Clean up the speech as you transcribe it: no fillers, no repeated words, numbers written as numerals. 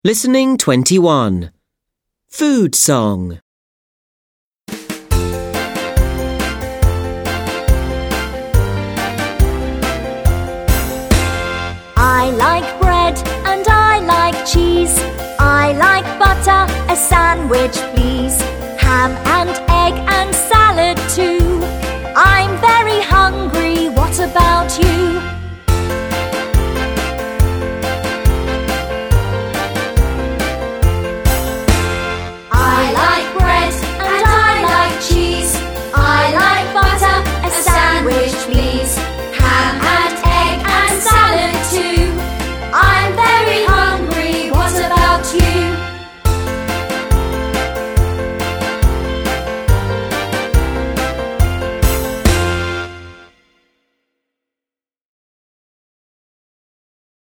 Listening 21. Food song. I like bread and I like cheese. I like butter, a sandwich